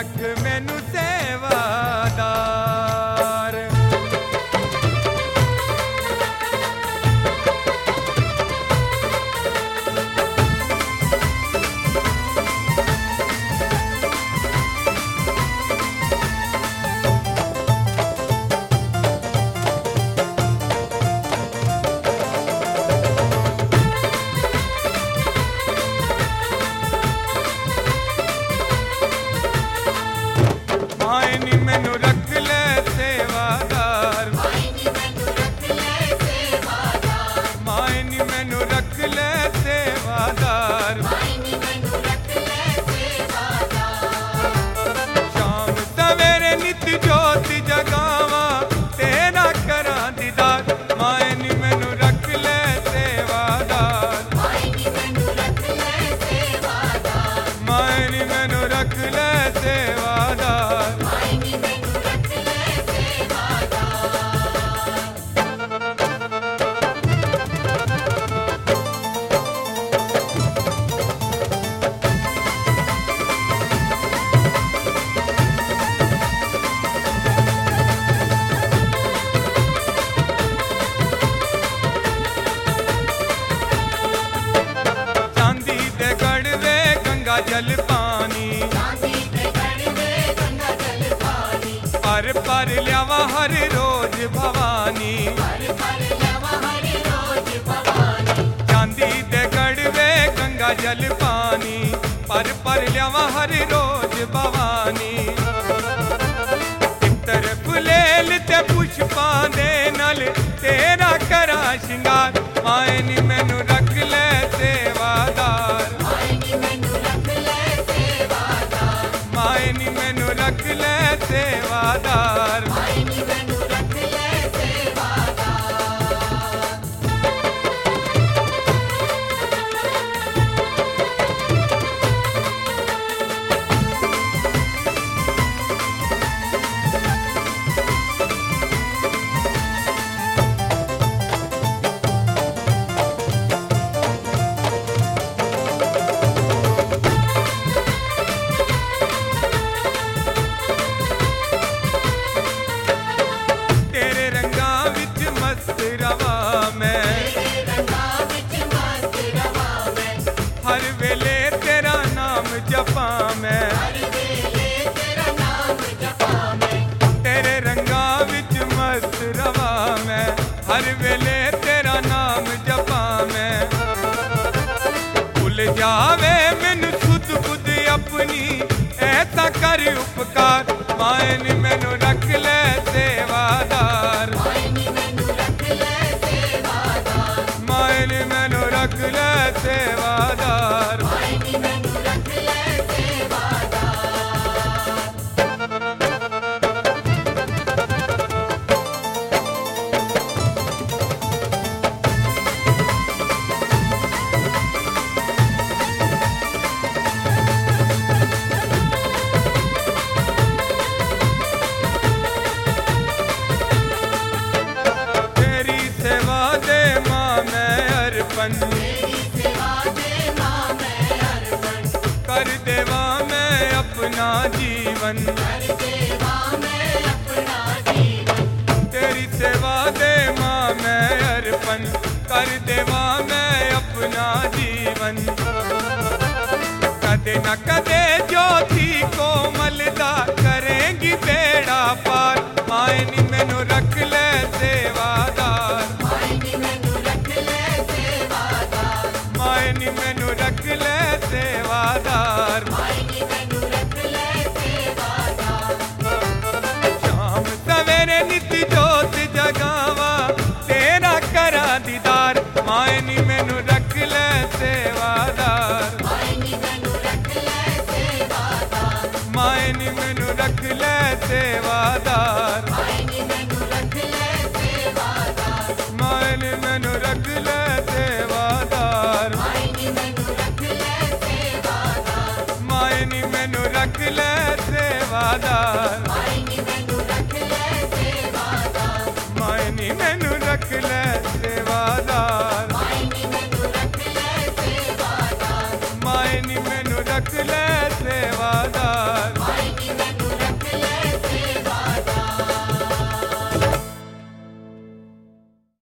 रख मैनू सेवादार। मैनू रख ले सेवादार, मायनी मैनू रख ले सेवादार। शाम सवेरे नित जोत जगावा तेरा करा दीदार। मायनी मैनू रख ले सेवादार, मायनी मैनू रख ले सेवादार। जल पानी पर ल्यावा हर रोज भवानी। चांदी दे गड़वे गंगा जल पानी पर ल्यावा हर रोज भवानी। इतर फुलेल ते पुष्पां दे नाल तेरा करा शिंगार। मायनी मैनू रख ले सेवादार, मायनी मैनू रख ले सेवादार। हर वेले तेरा नाम जपा मैं, तेरे रंगा विच मस्त रवा मैं। हर वेले तेरा नाम जपा मैं। भुल जावे मैनू सुध बुध अपनी ऐसा कर उपकार। मायनी मैनू रख ले सेवादार, मायनी मैनू रख ले सेवादार। तेरी सेवा दे मां मैं अर्पण, कर देवा मैं अपना जीवन। तेरी सेवा दे मां मैं अर्पण, कर देवा मैं अपना जीवन। कदे न कदे ज्योति कोमलदा करेंगी बेड़ा पार। मायनी मैनू रख ले सेवादार, मायनी मैनू रख ले सेवादार। शाम सवेरे नित जोत जगावा तेरा करा दीदार। मायनी मैनू रख ले सेवादार, मायनी मैनू रख ले सेवादार। मायनी मैनू रख ले सेवादार। मायनी मैनू रख ले सेवादार। मायनी मैनू रख ले सेवादार। मायनी मैनू रख ले सेवादार।